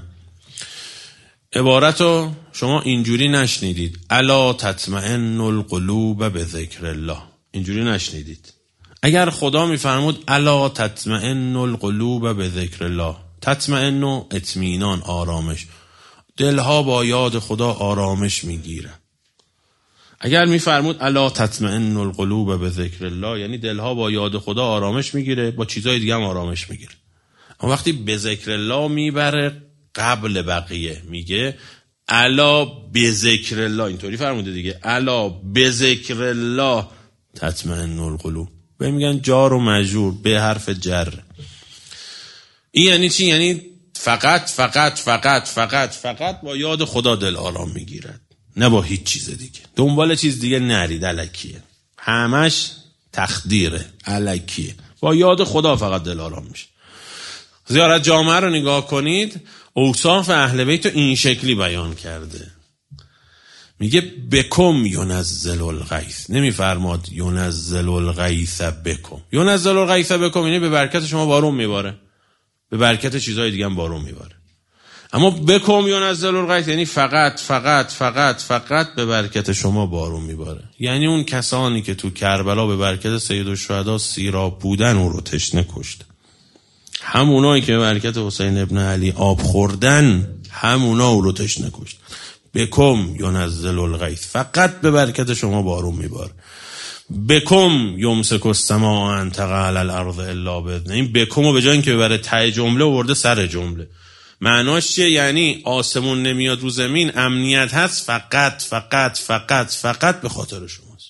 A: عبارتو شما اینجوری نشنیدید، الا تطمئن القلوب به ذکر الله، اینجوری نشنیدید. اگر خدا میفرمود الا تطمئن القلوب به ذکر الله، تطمئن و اطمینان، آرامش، دلها با یاد خدا آرامش میگیره. اگر میفرمود الا تطمئن القلوب به ذکر الله، یعنی دلها با یاد خدا آرامش میگیره، با چیزای دیگه هم آرامش میگیره. اما وقتی به ذکر الله میبره قبل بقیه، میگه الا به ذکر الله، اینطوری فرموده دیگه، الا به ذکر الله تطمئن القلوب. به میگن جار و مجرور به حرف جر. این یعنی چی؟ یعنی فقط فقط فقط فقط فقط با یاد خدا دل آرام میگیرد، نه با هیچ چیز دیگه. دنبال چیز دیگه نرید، الکیه، همش تخدیره، الکیه. با یاد خدا فقط دل آرام میشه. زیارت جامعه رو نگاه کنید، اوصاف اهل بیت رو این شکلی بیان کرده. میگه بکم ینزل الغیث، نمیفرماد ینزل الغیث بکم. ینزل الغیث بکم یعنی به برکت شما بارون میباره، به برکت چیزهای دیگه هم بارون میباره. اما بکم ینزل الغیث یعنی فقط فقط فقط فقط به برکت شما بارون میباره. یعنی اون کسانی که تو کربلا به برکت سید الشهدا سیراب بودن اون رو تشنه کشت، همونایی که به برکت حسین ابن علی آب خوردن همونا اون رو تشنه کشت. بکم ینزل الغیث، فقط به برکت شما بارون میباره. بکم یمسک السماء ان تقع علی الارض الا باذنه، این بکم رو به جای اینکه ببره ته جمله آورده سر جمله. معناش چیه؟ یعنی آسمون نمیاد رو زمین، امنیت هست فقط فقط فقط فقط به خاطر شماست.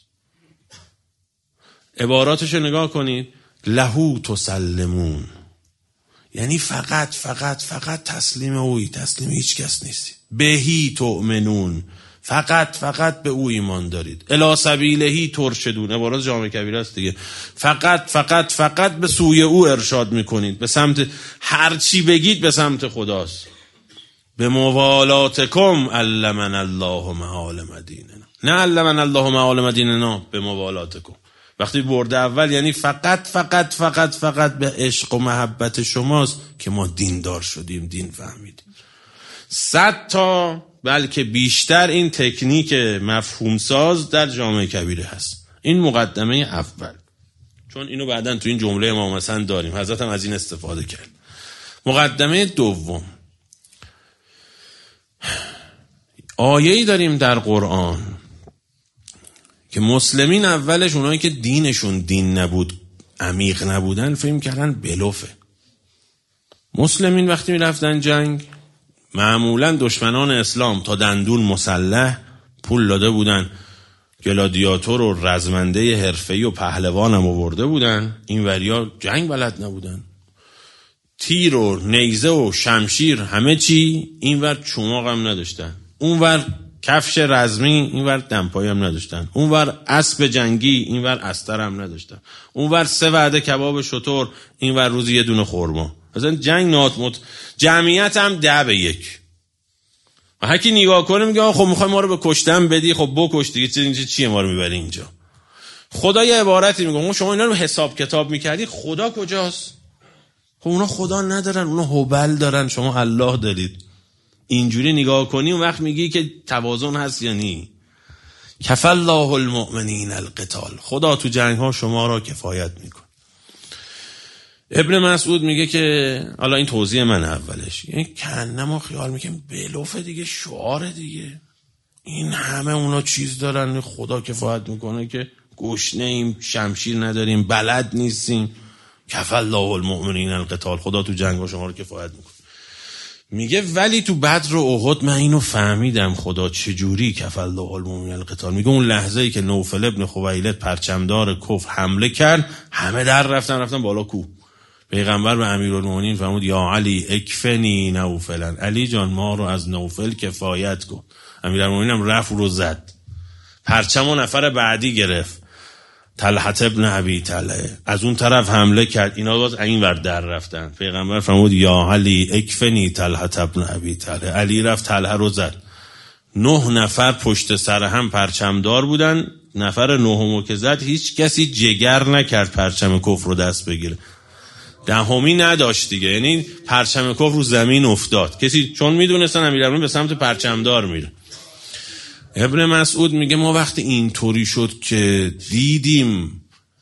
A: عباراتشو نگاه کنید، لهو تسلمون یعنی فقط فقط فقط تسلیم اوی، تسلیم هیچ کس نیستی. بهی تؤمنون، فقط فقط به او ایمان دارید. الی سبیلهی ترشدون، عبارات جامع کبیره است دیگه. فقط فقط فقط به سوی او ارشاد میکنید، به سمت هر چی بگید به سمت خداست. به موالاتکم علمن الله معالم دیننا، نه علمن الله معالم دیننا، به موالاتکم. وقتی برده اول یعنی فقط فقط فقط فقط به عشق و محبت شماست که ما دیندار شدیم، دین فهمیدیم. صد تا بلکه بیشتر این تکنیک مفهوم ساز در جامع کبیره هست. این مقدمه اول، چون اینو بعداً تو این جمله امام حسن داریم، حضرت هم از این استفاده کرد. مقدمه دوم، آیه‌ای داریم در قرآن که مسلمین اولش اونایی که دینشون دین نبود، عمیق نبودن، فهم کردن بلوفه. مسلمین وقتی می رفتن جنگ، معمولا دشمنان اسلام تا دندون مسلح پول داده بودن، گلادیاتور و رزمنده حرفه‌ای و پهلوان هم آورده بودن، این وریا جنگ بلد نبودن، تیر و نیزه و شمشیر همه چی، این ور چماق هم نداشتن، اون ور کفش رزمی، این ور دمپایی هم نداشتن، اون ور اسب جنگی، این ور استر هم نداشتن، اون ور سه وعده کباب شتر، این ور روزی یه دونه خرما. مثلا جنگ ناتمت، جمعیت هم ده به یک. و هر کی نگاه کنه میگه خب میخوای ما رو به کشتن بدی، خب بکش دیگه، چی چیه ما رو میبری اینجا. خدا یه عبارتی میگه شما اینا رو حساب کتاب میکردی، خدا کجاست؟ خب اونا خدا ندارن، اونا هبل دارن، شما الله دارید. اینجوری نگاه کنی اون وقت میگی که توازن هست یا نی. کفى الله المؤمنین القتال، خدا تو جنگ ها شما را کفایت میکنه. ابن مسعود میگه که حالا این توضیح من اولش، یعنی کنه ما خیال میکنیم بلوفه دیگه، شعار دیگه، این همه اونا چیز دارن، خدا کفایت میکنه که گشنه ایم، شمشیر نداریم، بلد نیستیم. کفى الله المؤمنین القتال، خدا تو جنگ ها شما رو کفایت میکنه. میگه ولی تو بدر و احد من اینو فهمیدم خدا چجوری کفى الله المؤمنین القتال. میگه اون لحظه ای که نوفل ابن خویلد پرچمدار کفر حمله کرد، همه در رفتن رفتن بالا کوه. پیغمبر به امیرالمومنین فرمود یا علی اکفنی نوفلا، علی جان ما رو از نوفل کفایت کن. امیرالمومنین هم رفت رو زد، پرچم و نفر بعدی گرفت، طلحه ابن ابی طلحه از اون طرف حمله کرد، اینا باز این ور در رفتن. پیغمبر فرمود یا علی اکفنی طلحه ابن ابی طلحه، علی رفت طلحه رو زد. نه نفر پشت سر هم پرچمدار بودن، نفر نهمو که زد هیچ کسی جگر نکرد پرچم کفر رو دست بگیره، دهمی نداشت دیگه، یعنی پرچم کفر رو زمین افتاد. کسی چون میدونستن امیرالمومنین به سمت پرچمدار میره. ابن مسعود میگه ما وقتی اینطوری شد که دیدیم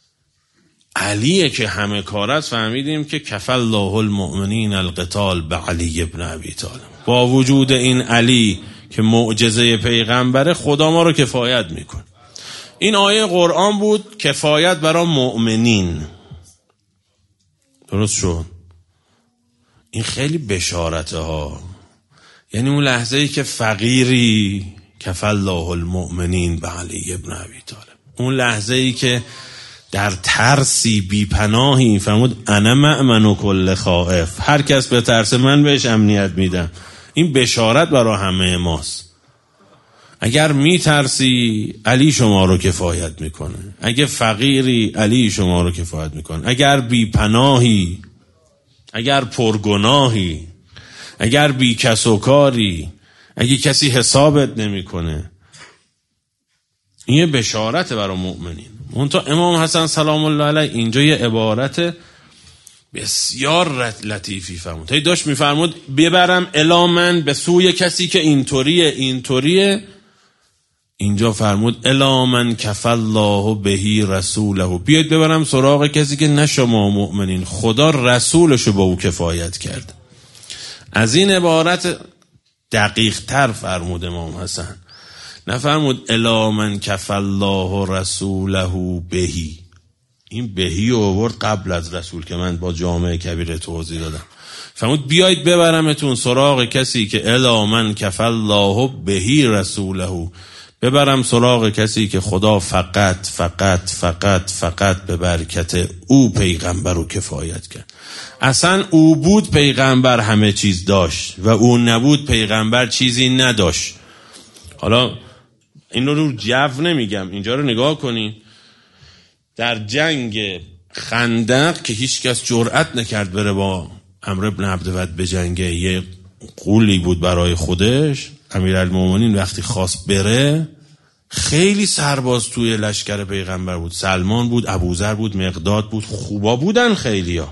A: علیه که همه کار است، فهمیدیم که کفى الله المؤمنین القتال به علی ابن ابی طالب. با وجود این علی که معجزه پیغمبره، خدا ما رو کفایت میکن. این آیه قرآن بود، کفایت برای مؤمنین. درست شد؟ این خیلی بشارته ها. یعنی اون لحظه ای که فقیری، کفى الله المؤمنین به علی ابن ابی طالب، اون لحظه ای که در ترسی بی پناهی، فرمود انا مأمن و کل خائف، هر کس به ترس من بهش امنیت میدم. این بشارت برای همه ماست. اگر می ترسی علی شما رو کفایت میکنه، اگر فقیری علی شما رو کفایت میکنه، اگر بی پناهی، اگر پرگناهی، اگر بی کس و کاری، اگه کسی حسابت نمیکنه، این یه بشارت برای مؤمنین. منتها امام حسن سلام الله علیه اینجا یه عبارت بسیار لطیفی فرمود. هی داشت میفرمود ببرم الی من، به سوی کسی که اینطوریه اینطوریه. اینجا فرمود الی من کفى الله بهی رسوله، بیاید ببرم سراغ کسی که نه شما مؤمنین، خدا رسولشو با او کفایت کرد. از این عبارت دقیق تر فرمود امام حسن، نفرمود الی من کفى الله رسوله بهی. این بهی رو آورد قبل از رسول که من با جامعه کبیره توضیح دادم. فرمود بیایید ببرمتون سراغ کسی که الی من کفى الله بهی رسوله، ببرم سراغ کسی که خدا فقط فقط فقط فقط به برکت او پیغمبر رو کفایت کرد. اصلا او بود پیغمبر همه چیز داشت و او نبود پیغمبر چیزی نداشت. حالا این رو جو نمیگم، اینجا رو نگاه کنین. در جنگ خندق که هیچ کس جرأت نکرد بره با عمرو بن عبدود به جنگه، یه قولی بود برای خودش، امیرالمومنین وقتی خواست بره، خیلی سرباز توی لشکر پیغمبر بود، سلمان بود، ابوذر بود، مقداد بود، خوبا بودن خیلیا،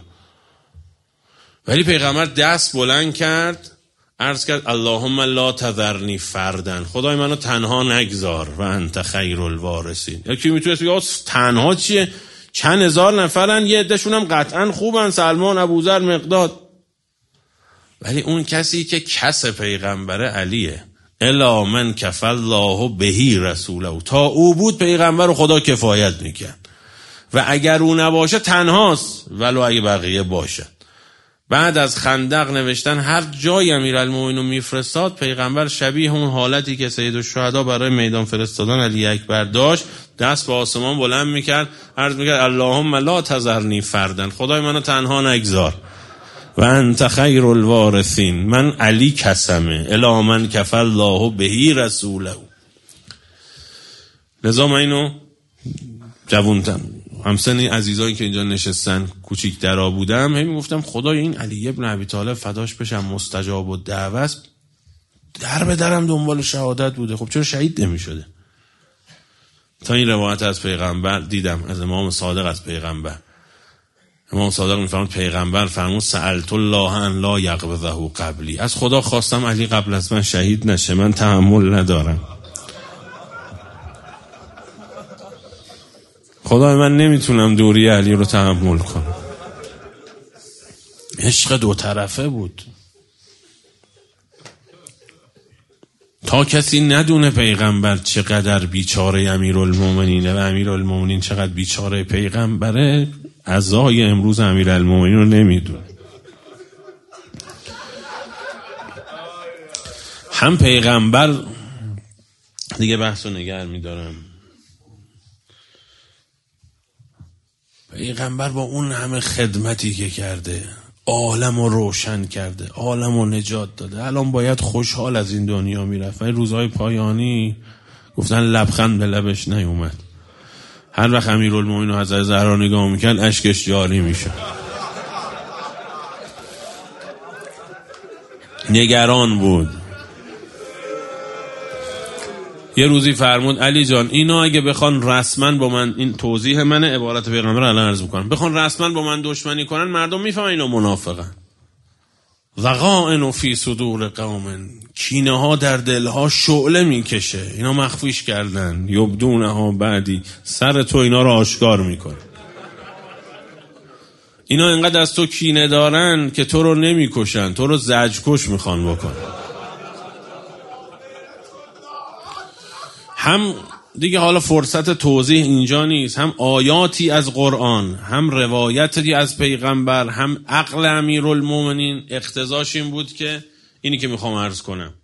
A: ولی پیغمبر دست بلند کرد، عرض کرد اللهم لا تذرنی فردن، خدای منو تنها نگذار و انت خیر الوارثین. یکی میتونه بگه تنها چیه؟ چند هزار نفرن، یه عدهشون هم قطعا خوبن، سلمان، ابوذر، مقداد، ولی اون کسی که کس پیغمبره علیه. الا من کفى الله بهی رسوله، تا او بود پیغمبر رو خدا کفایت میکرد و اگر او نباشه تنهاست ولو اگه بقیه باشد. بعد از خندق نوشتن هر جای امیرالمومنین رو میفرستاد پیغمبر شبیه اون حالتی که سید الشهدا برای میدان فرستادن علی اکبر داشت، دست به آسمان بلند میکرد، عرض میکرد اللهم لا تذرنی فردن، خدای منو تنها نگذار، و انت خیر الوارثین، من علی کسمه، الا من کفى الله بهی رسوله. لذا من اینو جوونتم همسنی عزیزایی که اینجا نشستن کوچیک درا بودم هی میگفتم خدای این علی ابن ابی طالب فداش بشم مستجاب و دعوت، در به درم دنبال شهادت بوده، خب چرا شهید نمیشده؟ تا این روایت از پیغمبر دیدم، از امام صادق از پیغمبر. امام صادق میفرمود پیغمبر فرمود سألت الله ان لا یقبضه قبلی، از خدا خواستم علی قبل از من شهید نشه، من تحمل ندارم. خدای من نمیتونم دوری علی رو تحمل کنم. عشق دو طرفه بود. تا کسی ندونه پیغمبر چقدر بیچاره امیرالمومنینه و امیرالمومنین چقدر بیچاره پیغمبره، عزای امروز امیرالمومنین رو نمیدونه. هم پیغمبر دیگه بحثو نگر میدارم، پیغمبر با اون همه خدمتی که کرده عالم رو روشن کرده، عالم رو نجات داده، الان باید خوشحال از این دنیا میرفت. این روزهای پایانی گفتن لبخند به لبش نیومد. هر وقت امیرالمومنین و حضرت زهرا نگاه میکرد اشکش جاری میشه، نگران بود. یه روزی فرمود علی جان اینا اگه بخوان رسما با من، این توضیح منه عبارت پیغمبر الان عرض میکنم، بخوان رسما با من دشمنی کنن مردم میفهمن اینا منافقن. وقائن فی صدور قوم، کینه ها در دلها شعله میکشه، اینا مخفیش کردن، یبدونها بعدی، سر تو اینا رو آشکار میکنه. اینا اینقدر از تو کینه دارن که تو رو نمیکشن، تو رو زجرکش میخوان بکن. هم دیگه حالا فرصت توضیح اینجا نیست، هم آیاتی از قرآن، هم روایتی از پیغمبر، هم عقل امیرالمومنین اقتضاش این بود که اینی که میخوام عرض کنم.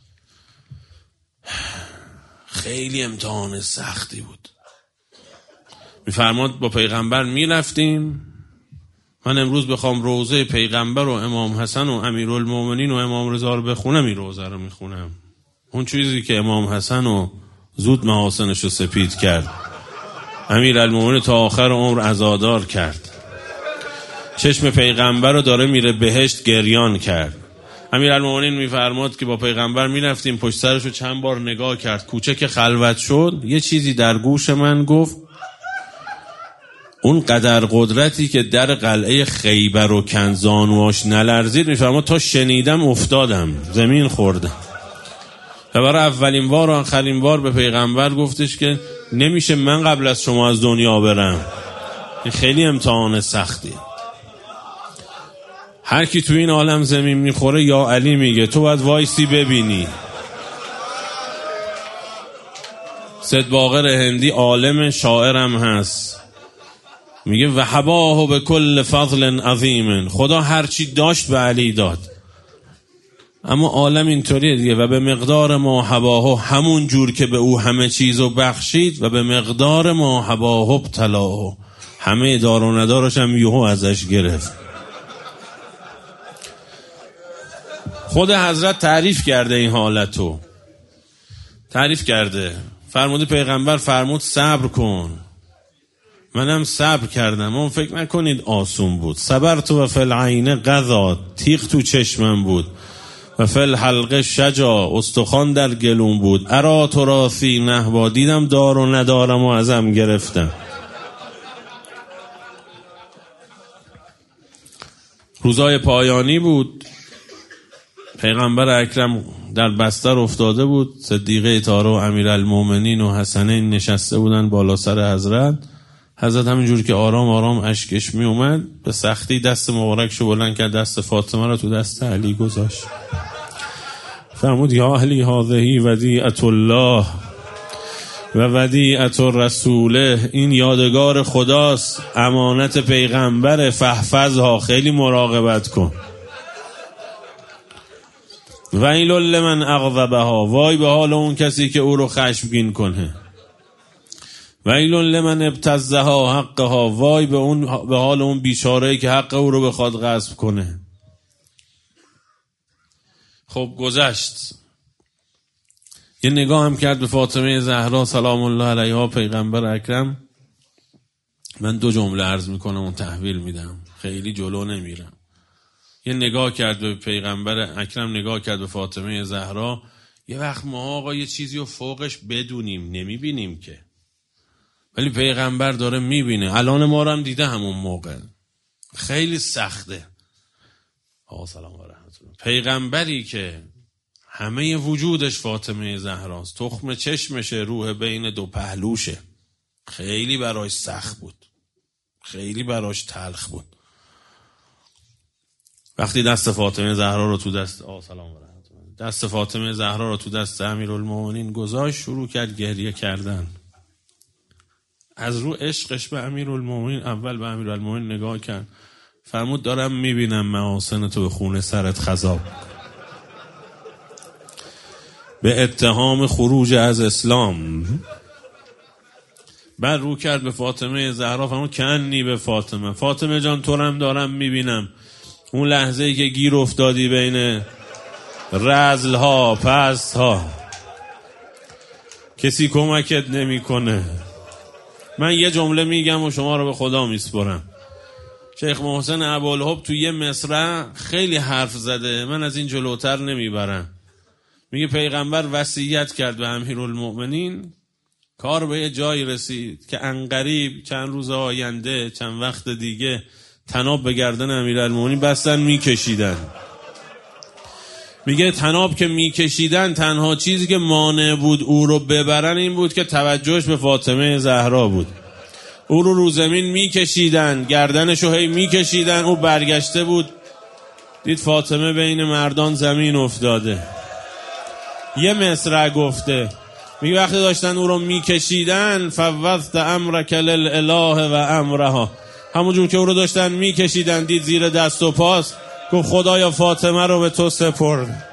A: خیلی امتحان سختی بود. میفرماد با پیغمبر میرفتیم، من امروز بخوام روضه پیغمبر و امام حسن و امیرالمومنین و امام رضا رو بخونم، این روضه رو میخونم. اون چیزی که امام حسن و زود محاسنش رو سپید کرد، امیرالمومنین تا آخر عمر عزادار کرد، چشم پیغمبر رو داره میره بهشت گریان کرد. امیرالمومنین میفرماد که با پیغمبر میرفتیم، پشت سرش رو چند بار نگاه کرد، کوچه که خلوت شد یه چیزی در گوش من گفت، اون قدر قدرتی که در قلعه خیبر و کنزانواش نلرزید، میفرماد تا شنیدم افتادم، زمین خوردم. و برای اولین بار و آخرین بار به پیغمبر گفتش که نمیشه من قبل از شما از دنیا برم. این خیلی امتحان سختی. هر کی تو این عالم زمین میخوره یا علی میگه، تو باید وایسی ببینی. سید باقر هندی عالم شاعرم هست، میگه وهباه به کل فضل عظیم، خدا هر چی داشت به علی داد. اما عالم اینطوریه دیگه، و به مقدار ما هباهو، همون جور که به او همه چیزو بخشید، و به مقدار ما هباهو ابتلاهو، همه دار و ندارش هم یهو ازش گرفت. خود حضرت تعریف کرده این حالتو، تعریف کرده، فرمود پیغمبر فرمود صبر کن، منم صبر کردم، اون فکر نکنید آسون بود. صبرت و فی العین قضا، تیغ تو چشمم بود، و فی الحلقه شجا، استخوان در گلوم بود، ارا تراثی نحوا، دیدم دار و ندارم و ازم گرفتم. روزای پایانی بود، پیغمبر اکرم در بستر افتاده بود، صدیقه طاهره و امیرالمومنین و حسنین نشسته بودن بالا سر حضرت. حضرت همینجور که آرام آرام اشکش می اومد، به سختی دست مبارکشو بلند کرد، دست فاطمه رو تو دست علی گذاشت. فرمود یا اهلی هذه ودیعة الله و ودیعة رسوله، این یادگار خداست، امانت پیغمبر، فحفظها، خیلی مراقبت کن. ویل لمن اغضبها، وای به حال اون کسی که او رو خشمگین کنه. ویل لمن ابتزها حقها، وای به اون به حال اون بیچاره‌ای که حق او رو بخواد غصب کنه. خب گذشت، یه نگاه هم کرد به فاطمه زهرا سلام الله علیها پیغمبر اکرم. من دو جمله عرض میکنم و تحویل میدم، خیلی جلو نمیرم. یه نگاه کرد به پیغمبر اکرم، نگاه کرد به فاطمه زهرا. یه وقت ما آقا یه چیزی رو فوقش بدونیم نمیبینیم که، ولی پیغمبر داره میبینه. الان ما رو هم دیده همون موقع. خیلی سخته. آقا سلام و رحمت الله. پیغمبری که همه وجودش فاطمه زهراست، تخم چشمشه، روح بین دو پهلوشه، خیلی براش سخت بود، خیلی براش تلخ بود. وقتی دست فاطمه زهرا رو تو دست آقا سلام و رحمت الله دست فاطمه زهرا رو تو دست امیرالمومنین گذاشت، شروع کرد گریه کردن. از رو عشقش به امیرالمومنین اول به امیرالمومنین نگاه کرد، فرمود دارم میبینم محاسن تو به خون سرت خضاب، به اتهام خروج از اسلام. بعد رو کرد به فاطمه زهرا، فرمود کنی به فاطمه، فاطمه جان تو رم دارم میبینم، اون لحظه ای که گیر افتادی بین رذل ها پست ها، کسی کمکت نمیکنه. من یه جمله میگم و شما رو به خدا میسپرم. شیخ محسن ابوالحب تو یه مصرع خیلی حرف زده، من از این جلوتر نمیبرم. میگه پیغمبر وصیت کرد به امیرالمؤمنین، کار به یه جایی رسید که عنقریب چند روز آینده، چند وقت دیگه، طناب به گردن امیرالمؤمنین بستن میکشیدن. میگه طناب که میکشیدن تنها چیزی که مانع بود او رو ببرن این بود که توجهش به فاطمه زهرا بود. او رو رو زمین میکشیدن، گردنشو هی میکشیدن، او برگشته بود، دید فاطمه بین مردان زمین افتاده. یه مصرع گفته، میگه وقتی داشتن او رو میکشیدن، فوضت امرک للاله و امرها، همونجور که او رو داشتن میکشیدن دید زیر دست و پاس، گفت خدایا فاطمه رو به تو سپرد.